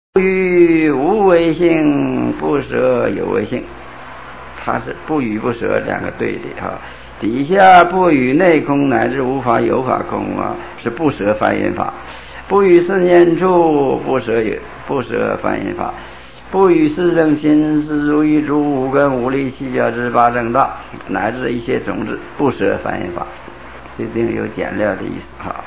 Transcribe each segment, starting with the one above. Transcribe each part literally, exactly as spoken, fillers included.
不与无为性，不舍有为性，它是不与不舍两个对的哈。底下不与内空乃至无法有法空啊，是不舍梵音法；不与四念处，不舍有不舍梵音法；不与四正心、四如意诸五根五力七角之八正道，乃至一切种子，不舍梵音法。这定有简略的意思哈。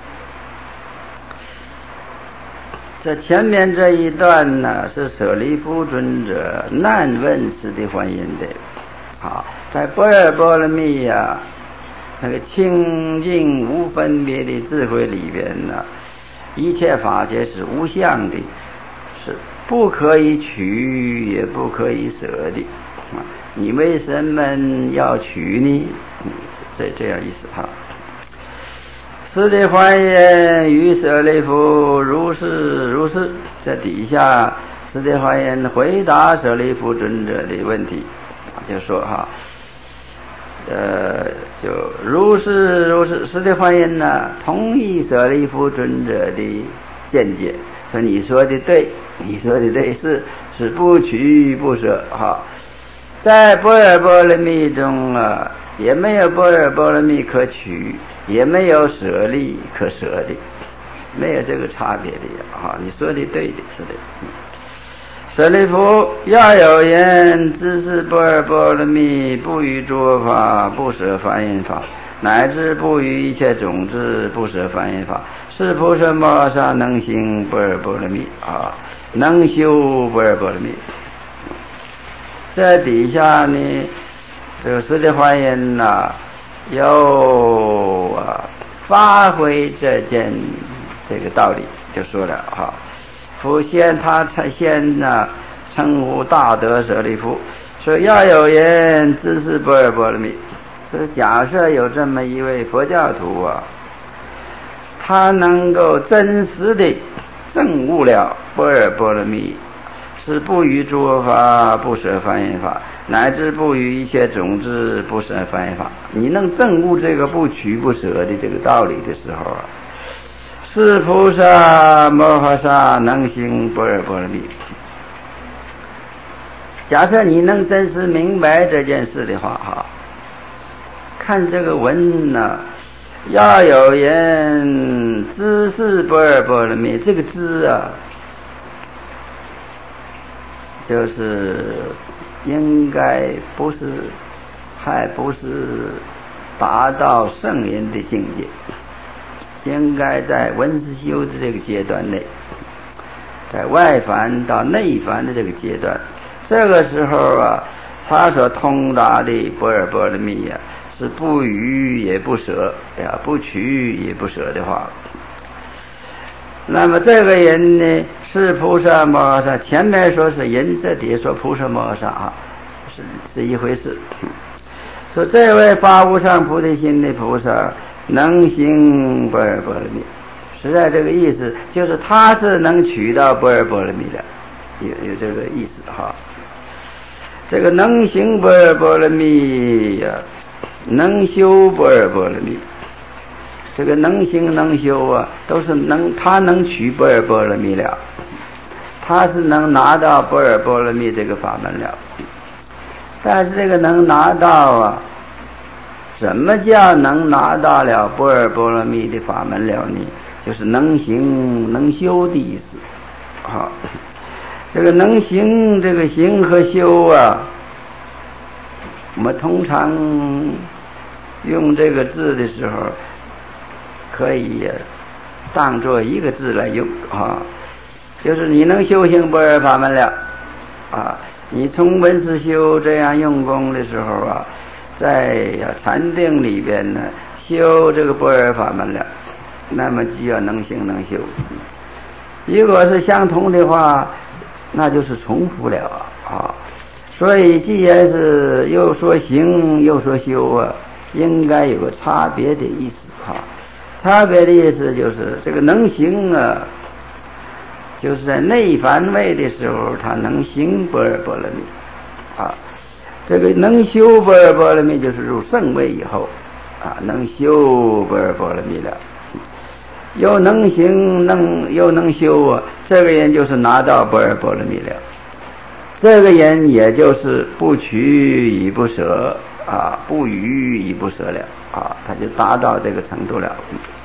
这前面这一段呢，是舍利弗尊者难问此地梵音的。好，在般若波罗蜜呀，那个清净无分别的智慧里边呢，一切法皆是无相的，是不可以取也不可以舍的。你为什么要取呢？这这样意思哈。此地梵音于舍利弗如是如是，在底下此地梵音回答舍利弗尊者的问题，就说哈，呃，就如是如是，此地梵音呢同意舍利弗尊者的见解，说你说的对，你说的对，是是不取不舍哈。在般若波罗蜜中啊，也没有般若波罗蜜可取，也没有舍利可舍的，没有这个差别的啊！你说的对的，是的。舍利弗，要有人知是般若波罗蜜，不于诸法，不舍梵音法，乃至不于一切种子，不舍梵音法，是菩萨摩诃萨能行般若波罗蜜啊，能修般若波罗蜜。在底下呢，这个释迦梵音呐，又啊发挥这件这个道理，就说了哈。佛先他先呢称呼大德舍利弗，说要有人知是般若波罗蜜。这假设有这么一位佛教徒啊，他能够真实的证悟了般若波罗蜜，是不于诸法，不舍梵音法，乃至不于一切种子，不舍梵音法。你能证悟这个不取不舍的这个道理的时候啊，是菩萨摩诃萨能行般若波罗蜜。假设你能真实明白这件事的话哈，看这个文呢，要有人知是般若波罗蜜，这个知啊，就是应该不是，还不是达到圣人的境界，应该在文思修的这个阶段内，在外凡到内凡的这个阶段，这个时候啊，他所通达的般若波罗蜜呀，是不与也不舍呀，不取也不舍的话，那么这个人呢，是菩萨摩诃萨。前面说是人，这里说菩萨摩诃萨啊，是是一回事。说这位发无上菩提心的菩萨能行般若波罗蜜，实在这个意思就是他是能取到般若波罗蜜的，有有这个意思哈。这个能行般若波罗蜜呀，能修般若波罗蜜。这个能行能修啊，都是能，他能取般若波罗蜜了，他是能拿到般若波罗蜜这个法门了。但是这个能拿到啊，什么叫能拿到了般若波罗蜜的法门了呢？就是能行能修的意思。好，这个能行，这个行和修啊，我们通常用这个字的时候，可以当作一个字来用啊，就是你能修行般若法门了啊，你从文思修这样用功的时候啊，在禅定里边呢修这个般若法门了，那么就要能行能修。如果是相同的话，那就是重复了啊。所以既然是又说行又说修啊，应该有个差别的意思啊。差别的意思就是这个能行啊，就是在内凡位的时候他能行般若波罗蜜啊，这个能修般若波罗蜜就是入圣位以后啊，能修般若波罗蜜了。 又能行能又能修啊，这个人就是拿到般若波罗蜜了。这个人也就是不取已不舍啊，不余已不舍了啊，他就达到这个程度了。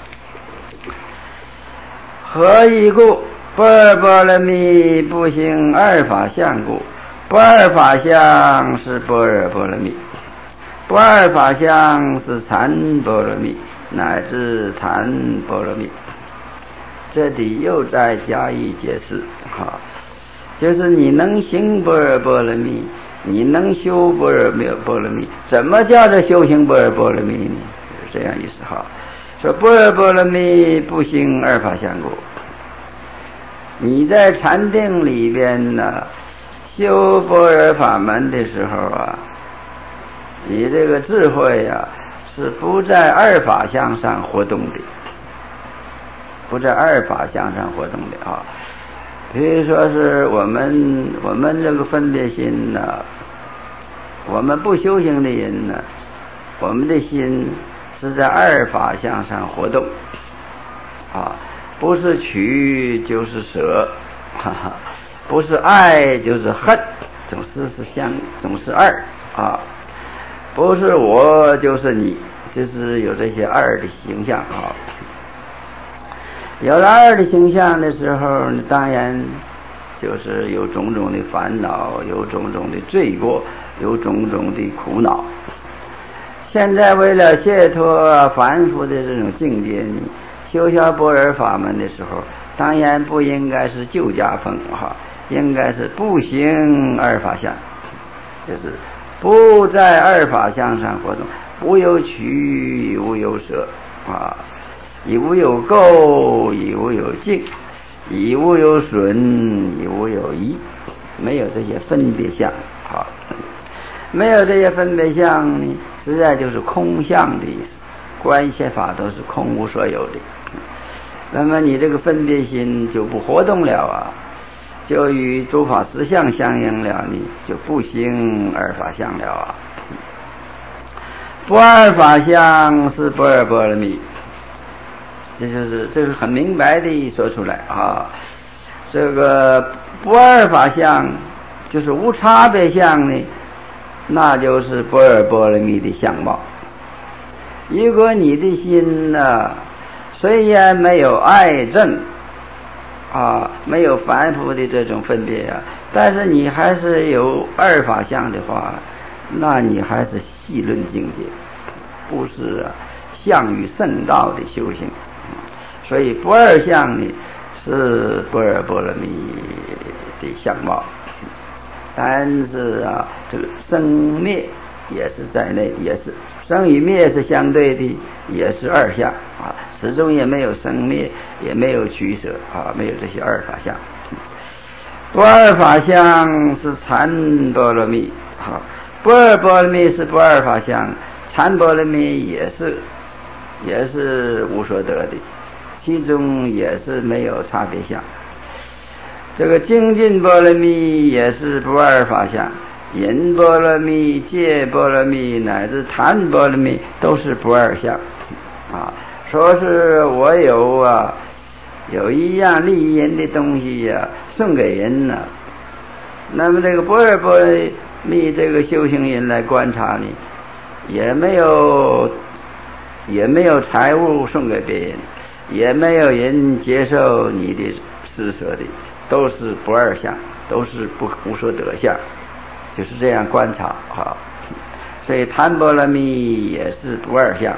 何以故？般若波罗蜜不行二法相故。不二法相是般若波罗蜜，不二法相是禅波罗蜜乃至禅波罗蜜。这里又再加以解释哈，就是你能行般若波罗蜜，你能修般若波罗蜜，怎么叫做修行般若波罗蜜呢？是这样意思哈。说般若波罗蜜不行二法相故，你在禅定里边呢，修般若法门的时候啊，你这个智慧啊是不在二法相上活动的，不在二法相上活动的啊。比如说是我们我们这个分别心呢、啊，我们不修行的人呢，我们的心是在二法相上活动啊，不是取就是舍，哈哈，不是爱就是恨，总是是相，总是二啊，不是我就是你，就是有这些二的形象啊。有了二的形象的时候，当然就是有种种的烦恼，有种种的罪过，有种种的苦恼。现在为了解脱凡夫的这种境界呢，修学般若法门的时候，当然不应该是旧家风哈，应该是不行二法相，就是不在二法相上活动，无有取，无有舍啊。以无有垢，以无有净，以无有损，以无有益，没有这些分别相啊，没有这些分别相呢，实在就是空相的意思。观一切法都是空无所有的，那么你这个分别心就不活动了啊，就与诸法实相相应了，你就不行二法相了啊。不二法相是般若波罗蜜。这就是这是很明白的说出来啊，这个不二法相就是无差别相呢，那就是般若波罗蜜的相貌。如果你的心呢、啊，虽然没有爱憎啊，没有凡夫的这种分别啊，但是你还是有二法相的话，那你还是细论境界，不是啊相与圣道的修行。所以不二相呢是般若波罗蜜的相貌，但是啊，这个生灭也是在内，也是生与灭是相对的，也是二相啊，始终也没有生灭，也没有取舍啊，没有这些二法相。不二法相是禅波罗蜜啊，般若波罗蜜是不二法相，禅波罗蜜也是也是无所得的。其中也是没有差别相，这个精进波罗蜜也是不二法相，忍波罗蜜、戒波罗蜜乃至禅波罗蜜都是不二相啊。说是我有啊，有一样利益人的东西呀、啊，送给人呢、啊，那么这个般若波罗蜜这个修行人来观察呢，也没有也没有财物送给别人。也没有人接受你的施舍的，都是不二相，都是不无所得相，就是这样观察啊。所以檀波罗蜜也是不二相，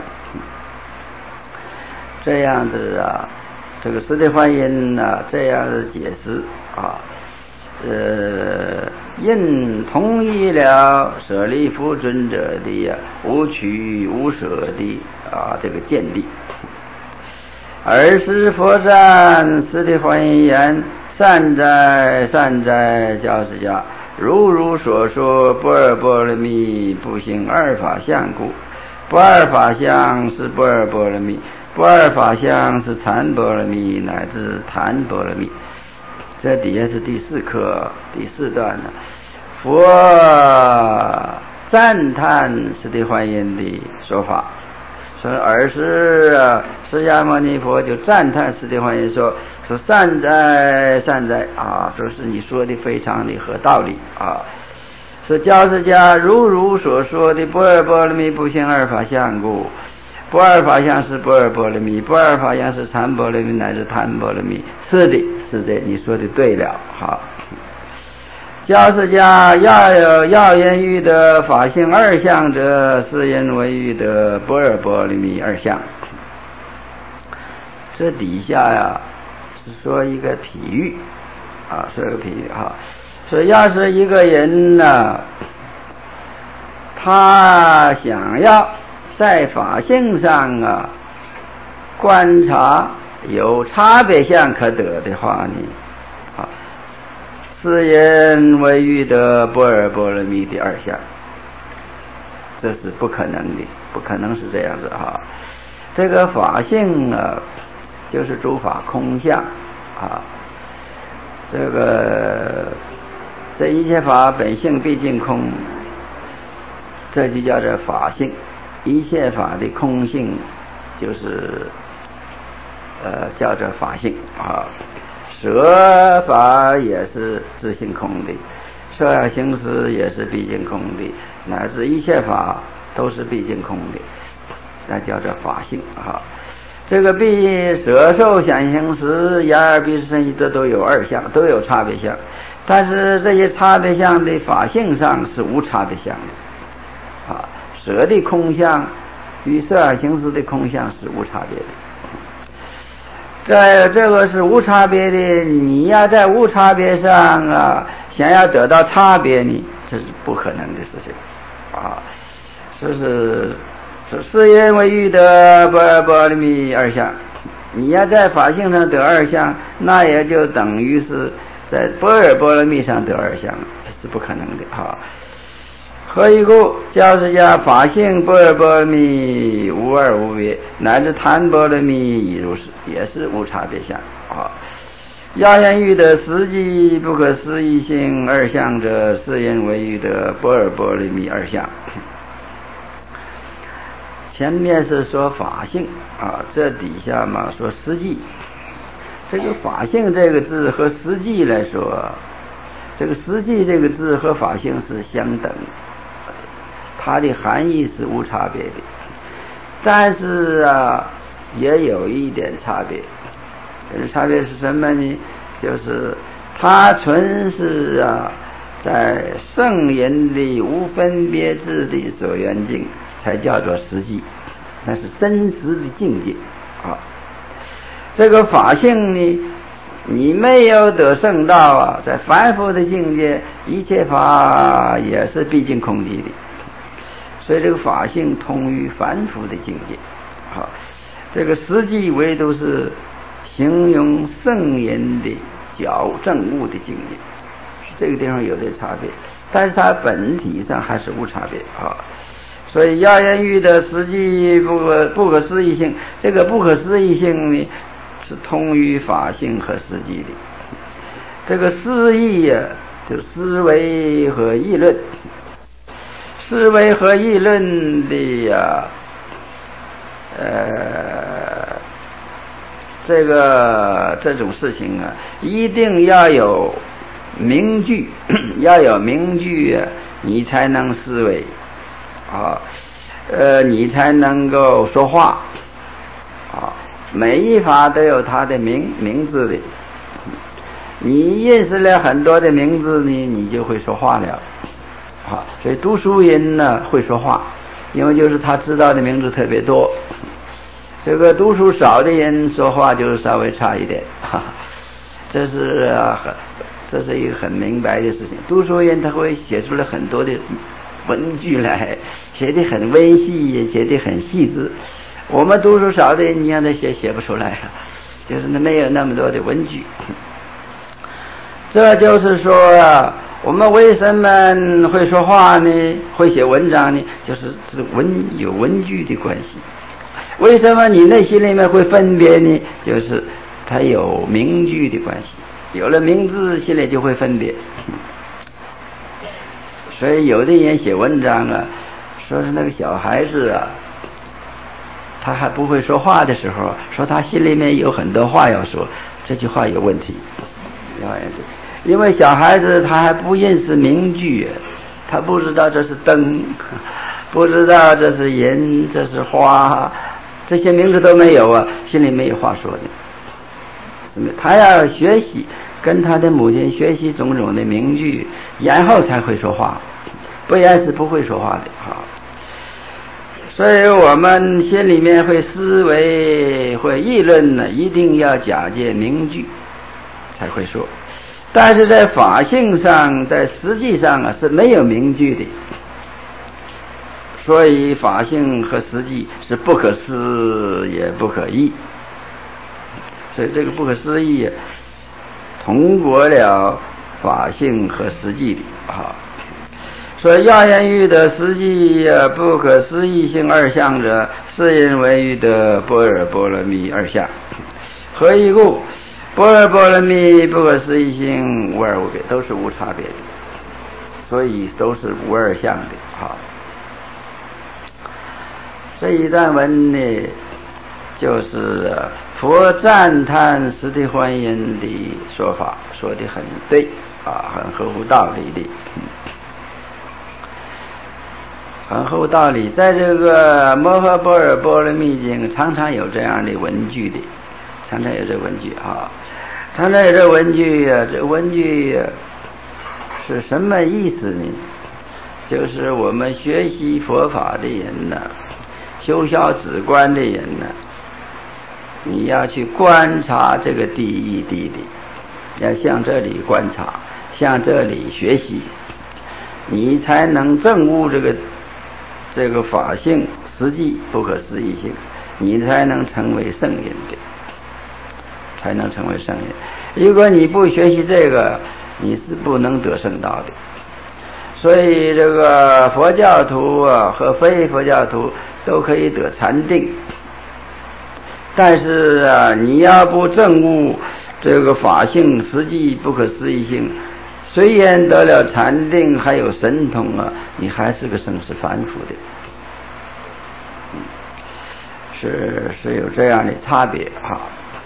这样子啊，这个释迦观音啊这样的解释啊，呃，因同意了舍利弗尊者的、啊、无取无舍的啊这个见地。尔时佛赞释迦观音言：善哉善哉，教师家，如如所说，般若波罗蜜不行二法相故。不二法相是般若波罗蜜，不二法相是禅波罗蜜乃至檀波罗蜜。这底下是第四课第四段呢，佛赞叹释迦观音的说法， 说尔时啊，释迦牟尼佛就赞叹释迦牟尼说说善哉善哉啊，说是你说的非常的合道理啊。说教释迦如如所说的不二波罗蜜不现二法相故，不二法相是不二波罗蜜，不二法相是禅波罗蜜乃至檀波罗蜜。是的，是的，你说的对了。好，教释迦要有要言欲的法性二相者，是因为欲的不二波罗蜜二相。这底下呀是说一个比喻啊，说一个比喻哈。说要是一个人呢、啊，他想要在法性上啊观察有差别相可得的话呢，啊，是因为欲得不二波罗蜜的二相，这是不可能的，不可能是这样子哈。这个法性啊，就是诸法空相啊，这个这一切法本性毕竟空，这就叫做法性。一切法的空性就是呃叫做法性啊。舍法也是自性空的，色相行识也是毕竟空的，乃至一切法都是毕竟空的，那叫做法性啊。这个毕舍受想行识眼耳鼻舌身意，这都有二相，都有差别相，但是这些差别相的法性上是无差别相的啊。舍的空相与色相行识的空相是无差别的。在这个是无差别的，你要在无差别上啊，想要得到差别呢，这是不可能的事情啊。这是是因为欲得不二波罗蜜二相，你要在法性上得二相，那也就等于是在不二波罗蜜上得二相，这是不可能的哈。何以故？教释迦法性不二波罗蜜无二无别，乃至檀波罗蜜亦如是，也是无差别相啊。要言欲得实际不可思议性二相者，是因为欲得不二波罗蜜二相。前面是说法性啊，这底下嘛说实际。这个法性这个字和实际来说，这个实际这个字和法性是相等的，它的含义是无差别的，但是啊也有一点差别。这个差别是什么呢？就是它纯是啊在圣人的无分别智的所缘境才叫做实际，那是真实的境界啊。这个法性呢，你没有得圣道啊，在凡夫的境界，一切法也是毕竟空寂的，所以这个法性通于凡夫的境界。好，这个实际唯独是形容圣人的矫正悟的境界，这个地方有点差别，但是它本体上还是无差别啊。所以要言欲的实际不可不可思议性，这个不可思议性呢，是通于法性和实际的。这个思议呀、啊，就思维和议论，思维和议论的呀、啊，呃，这个这种事情啊，一定要有名句，要有名句啊，你才能思维啊，呃，你才能够说话啊。每一法都有它的名名字的，你认识了很多的名字呢，你就会说话了啊。所以读书人呢会说话，因为就是他知道的名字特别多。这个读书少的人说话就稍微差一点，哈哈，这是啊很这是一个很明白的事情。读书人他会写出来很多的文句来，写得很微细，写得很细致。我们读书少的人，你让他写写不出来，就是没有那么多的文句。这就是说啊，我们为什么会说话呢？会写文章呢？就是是文有文句的关系。为什么你内心里面会分别呢？就是它有名句的关系，有了名字，心里就会分别。所以有的人写文章啊，说是那个小孩子啊， 他还不会说话的时候，说他心里面有很多话要说，这句话有问题。因为小孩子他还不认识名句，他不知道这是灯，不知道这是人，这是花，这些名字都没有啊，心里没有话说的。他要学习，跟他的母亲学习种种的名句，然后才会说话，不然是不会说话的哈。所以我们心里面会思维会议论呢，一定要假借名句才会说，但是在法性上，在实际上啊是没有名句的，所以法性和实际是不可思也不可议，所以这个不可思议通过了法性和实际的啊。所以要言欲得实际不可思议性二相者，是因为欲得般若波罗蜜二相。何以故？般若波罗蜜不可思议性无二无别，都是无差别的，所以都是无二相的啊。这一段文呢，就是佛赞叹实地观音的说法，说的很对啊，很合乎道理的。很合道理，在这个摩诃般若波罗蜜经常常有这样的文句的，常常有这文句啊，常常有这文句啊，这文句是什么意思呢？就是我们学习佛法的人呢，修小止观的人呢，你要去观察这个第一谛的，要向这里观察，向这里学习，你才能证悟这个这个法性实际不可思议性，你才能成为圣人的，才能成为圣人。如果你不学习这个，你是不能得圣道的。所以这个佛教徒啊和非佛教徒都可以得禅定，但是啊，你要不证悟这个法性实际不可思议性，虽然得了禅定还有神通啊，你还是个生死凡夫的，是是有这样的差别哈。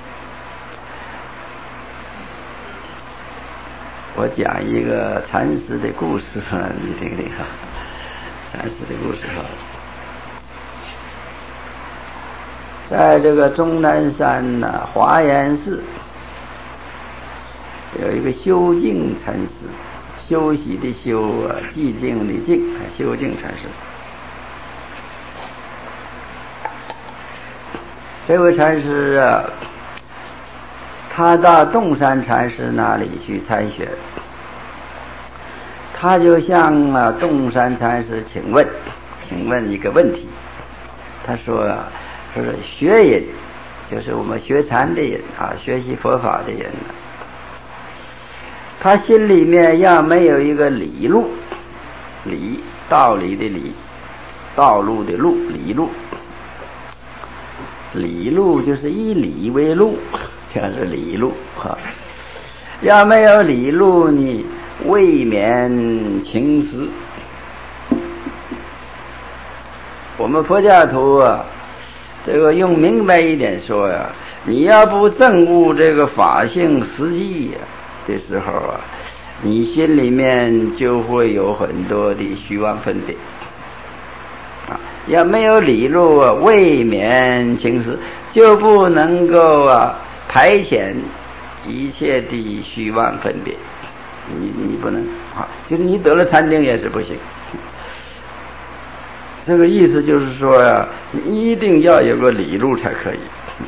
我讲一个禅师的故事，你听听哈。禅师的故事哈，在这个终南山呢，华严寺有一个修静禅师，休息的休啊，寂静的静，修静禅师。这位禅师啊，他到洞山禅师那里去参学，他就向啊洞山禅师请问，请问一个问题。他说啊，说是学人，就是我们学禅的人啊，学习佛法的人呢，他心里面要没有一个理路，理道理的理，道路的路，理路。理路就是以理为路，这是理路哈。要没有理路呢，未免情思。我们佛教徒啊，这个用明白一点说呀、啊，你要不证悟这个法性实际的时候啊，你心里面就会有很多的虚妄分别。要没有理路啊，未免情思，就不能够啊排遣一切的虚妄分别。你你不能啊，就是你得了禅定也是不行。这个意思就是说呀、啊，你一定要有个理路才可以。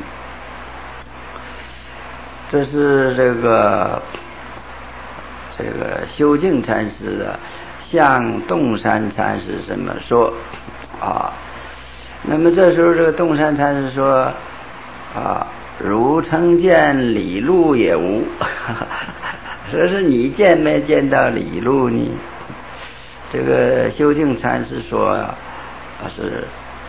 这是这个这个修静禅师啊，向洞山禅师这么说。啊，那么这时候这个洞山禅师说啊，汝曾见理路也无，说是你见没见到理路呢？这个修静禅师说啊，是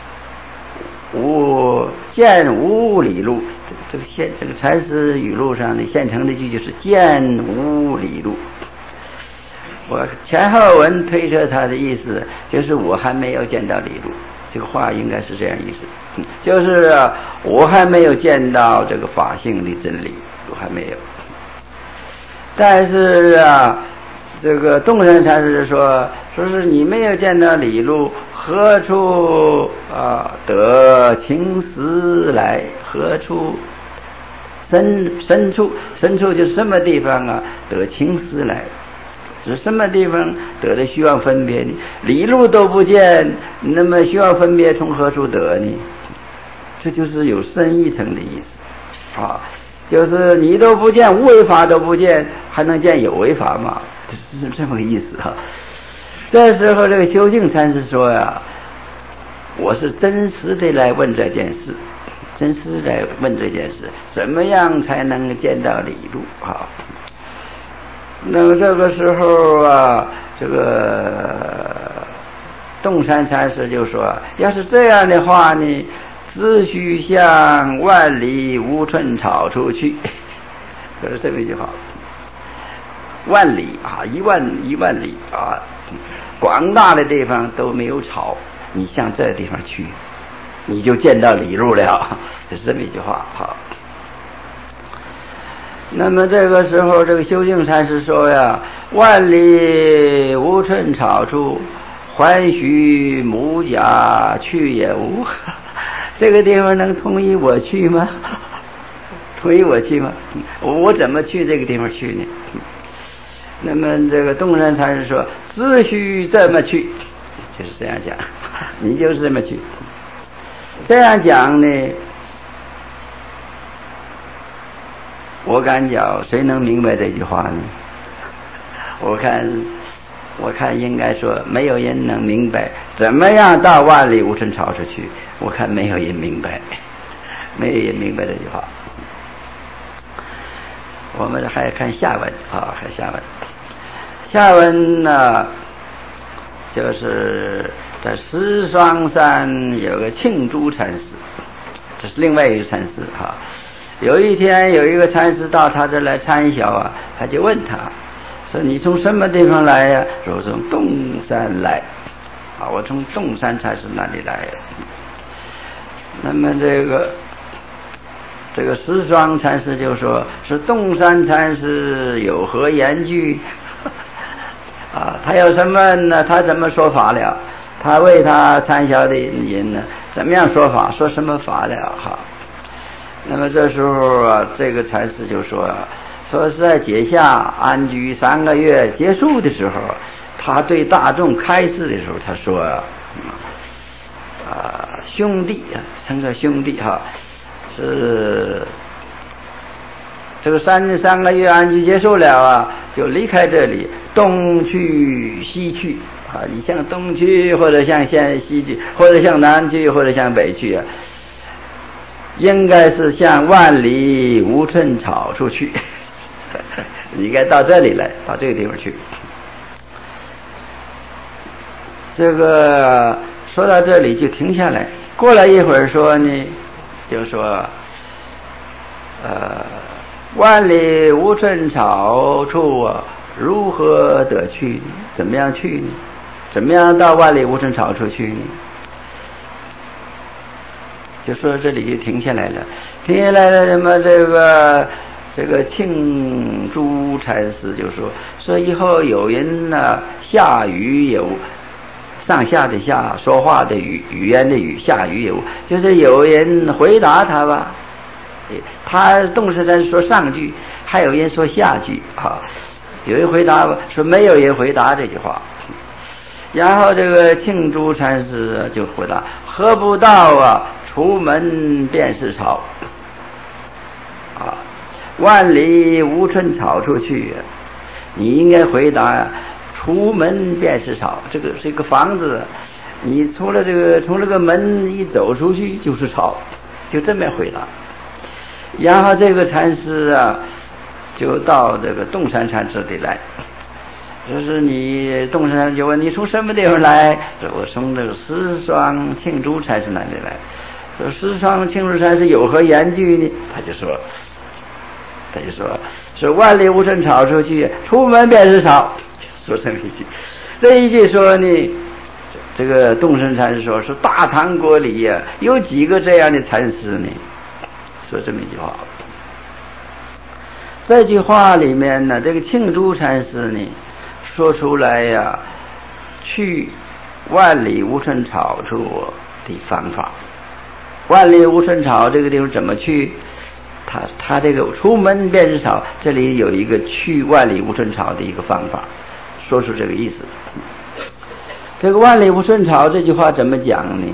无见无理路。这个现这个禅师语录上的现成的句就是见无理路。我前后文推测他的意思就是我还没有见到理路这个话应该是这样意思，就是啊，我还没有见到这个法性的真理，我还没有。但是啊，这个洞山禅师说，说是你没有见到理路，何处啊得情思来？何处深深处深处就是什么地方啊得情思来？是什么地方得的虚妄分别呢？理路都不见，那么虚妄分别从何处得呢？这就是有深一层的意思啊，就是你都不见，无为法都不见，还能见有为法吗？是这么个意思啊。这时候这个修净禅师说呀、啊，我是真实的来问这件事，真实来问这件事，怎么样才能见到理路啊？那么这个时候啊，这个洞山禅师就说，要是这样的话呢，只需向万里无寸草处去，就是这么一句话。万里啊，一万一万里啊，广大的地方都没有草，你向这个地方去，你就见到理路了，就是这么一句话。好，那么这个时候，这个修净禅师说呀，万里无寸草处，还须母甲去也无。这个地方能同意我去吗？同意我去吗？我怎么去这个地方去呢？那么这个洞山禅师说，只需这么去，就是这样讲，你就是这么去。这样讲呢，我敢讲，谁能明白这句话呢？我看，我看应该说，没有人能明白怎么样到万里无寸草处去。我看没有人明白，没有人明白这句话。我们还看下文啊，看下文。下文呢，就是在石双山有个庆珠禅师，这是另外一个禅师哈。有一天有一个禅师到他这来参小啊，他就问他说，你从什么地方来呀、啊？说从洞山来啊，我从洞山禅师那里来。那么这个这个石双禅师就说，是洞山禅师有何言句啊？他有什么呢？他怎么说法了？他为他参小的人呢，怎么样说法？说什么法了？哈。那么这时候啊，这个禅师就说啊，说是在解下安居三个月结束的时候，他对大众开示的时候，他说啊，啊兄弟啊，称作兄弟哈，是这个三三个月安居结束了啊，就离开这里，东去西去啊，你向东去，或者向向西去，或者向南去，或者向北去啊。应该是向万里无寸草处去，你应该到这里来，到这个地方去。这个说到这里就停下来，过了一会儿说呢，就说，呃，万里无寸草处啊，如何得去？怎么样去呢？怎么样到万里无寸草处去呢？就说这里就停下来了，停下来了。什么这个这个庆珠禅师就说说以后有人呢下语有上下的下，说话的语语言的语，下语有，就是有人回答他吧。他洞山禅师说上句，还有人说下句啊。有人回答说没有人回答这句话。然后这个庆珠禅师就回答：何不到啊？出门便是草啊，万里无寸草处去。你应该回答，出门便是草。这个是一个房子，你出了这个从这个门一走出去就是草，就这么回答。然后这个禅师啊，就到这个洞山禅师这里来，就是你洞山就问你从什么地方来？我从这个石双庆珠禅师那里来。说石双庆珠禅师有何言句呢？他就说，他就说，说万里无寸草处去，出门便是草。说这么一句，这一句说呢， 这个东升禅师说，是大唐国里呀、啊，有几个这样的禅师呢？说这么一句话。这句话里面呢，这个庆珠禅师呢，说出来呀、啊，去万里无春草处的方法。万里无春草这个地方怎么去？他他这个出门便是草，这里有一个去万里无春草的一个方法，说出这个意思。这个万里无春草这句话怎么讲呢？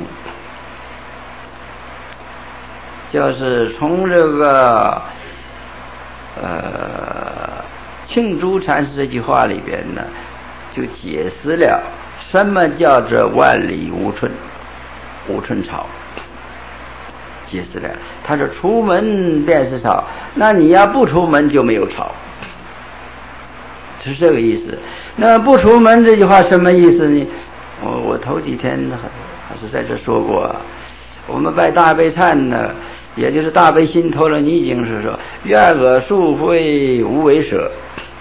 就是从这个呃庆珠禅师这句话里边呢，就解释了什么叫做万里无春无春草。解释了，他说出门便是草，那你要不出门就没有草，是这个意思。那不出门这句话什么意思呢？我我头几天还是在这说过，我们拜大悲忏呢，也就是大悲心陀罗尼经是说，愿恶速废，无为舍。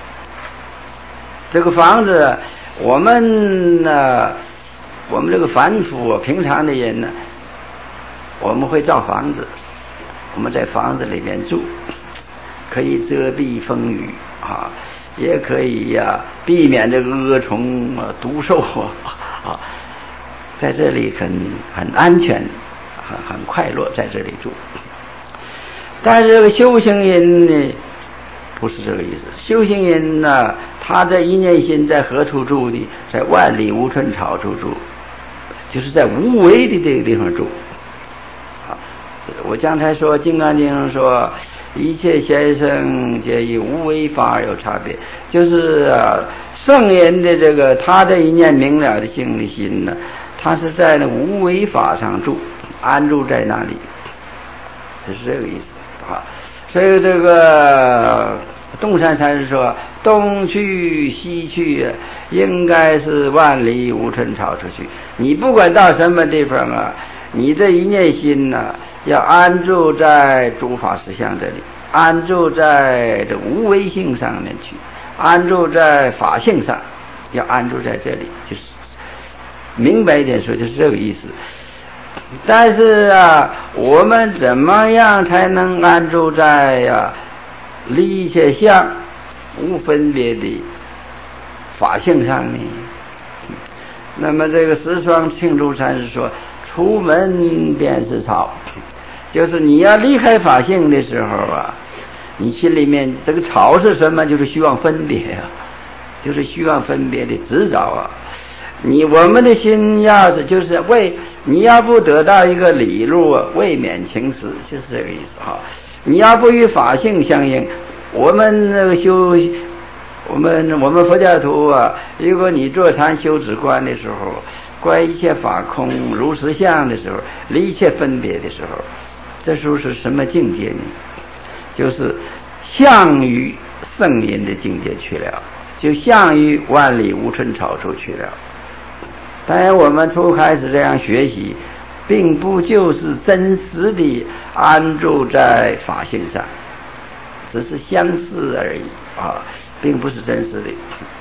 这个房子，我们呢，我们这个凡夫平常的人呢，我们会造房子，我们在房子里面住，可以遮蔽风雨啊，也可以呀、啊、避免这个恶虫啊、毒兽啊，在这里很很安全，很很快乐，在这里住。但是这个修行人呢，不是这个意思。修行人呢，他这一念心在何处住的？在万里无春草处住，就是在无为的这个地方住。我刚才说《金刚经》上说，一切先生皆以无为法而有差别，就是啊，圣人的这个他这一念明了的性的心呢，他是在那无为法上住，安住在那里，就是这个意思啊。所以这个东山禅师说，东去西去应该是万里无春草出去。你不管到什么地方啊，你这一念心呢、啊，要安住在诸法实相这里，安住在这无为性上面去，安住在法性上，要安住在这里，就是明白一点说，就是这个意思。但是啊，我们怎么样才能安住在呀、啊、离一切相无分别的法性上呢？那么这个十双庆珠禅师说，出门便是草，就是你要离开法性的时候啊，你心里面这个草是什么？就是虚妄分别啊，就是虚妄分别的执着啊。你我们的心要是就是为你要不得到一个理路啊，未免情思，就是这个意思哈。你要不与法性相应，我们那个修我们我们佛教徒啊，如果你坐禅修止观的时候，观一切法空如实相的时候，离一切分别的时候，这时候是什么境界呢？就是向于圣人的境界去了，就向于万里无春草处去了。当然我们初开始这样学习，并不就是真实的安住在法性上，只是相似而已啊，并不是真实的。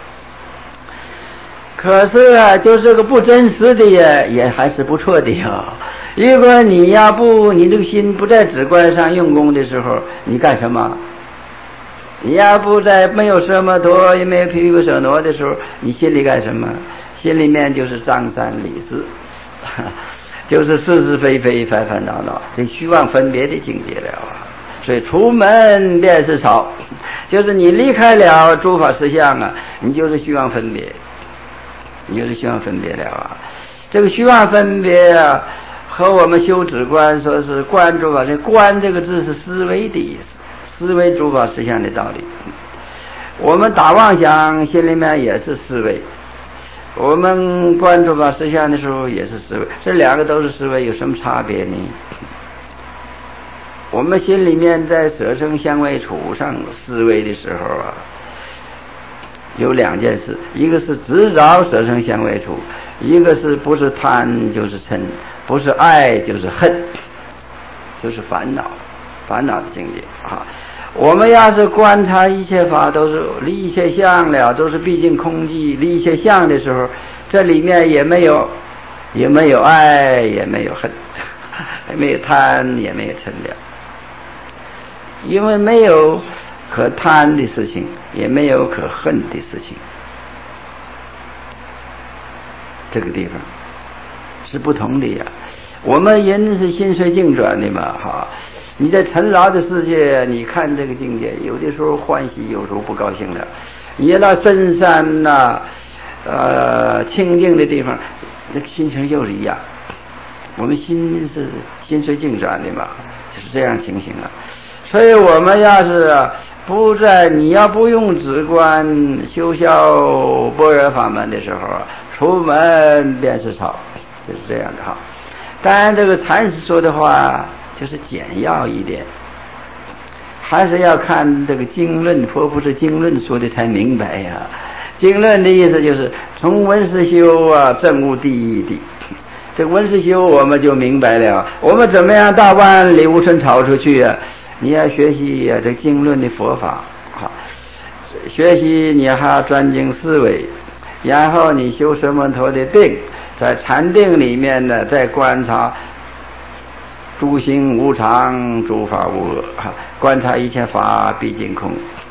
可是啊，就这个不真实的也也还是不错的呀。如果你要不你这个心不在止观上用功的时候，你干什么？你要不在没有奢摩陀也没有毗婆舍那的时候，你心里干什么？心里面就是张三李四，就是是是非非烦烦恼恼，这虚妄分别的境界了啊。所以出门便是草，就是你离开了诸法实相啊，你就是虚妄分别，你就是虚妄分别了啊。这个虚妄分别啊，和我们修止观说是观诸法，这观这个字是思维的意思，思维诸法实相的道理。我们打妄想心里面也是思维，我们观诸法实相的时候也是思维，这两个都是思维，有什么差别呢？我们心里面在舍生相位处上思维的时候啊，有两件事，一个是执着舍生相位处，一个是不是贪就是嗔，不是爱就是恨，就是烦恼，烦恼的境界啊。我们要是观察一切法都是离一切相了，都是毕竟空寂，离一切相的时候，这里面也没有也没有爱，也没有恨，也没有贪，也没有嗔了。因为没有可贪的事情，也没有可恨的事情，这个地方是不同的呀。我们人是心随境转的嘛，哈。你在尘劳的世界，你看这个境界，有的时候欢喜，有时候不高兴了。你到深山呐、啊，呃，清净的地方，那个心情又是一样。我们心是心随境转的嘛，就是这样情形啊。所以我们要是不在，你要不用止观修效般若法门的时候，出门便是草，就是这样的哈。当然，这个禅师说的话就是简要一点，还是要看这个经论，佛不是经论说的才明白呀。经论的意思就是从闻思修啊，证悟第一的。这个闻思修我们就明白了，我们怎么样到万里无尘跑出去啊？你要学习啊，这经论的佛法，好，学习你还要专精思维，然后你修什么头的定，在禅定里面呢，再观察诸行无常，诸法无我，观察一切法毕竟空。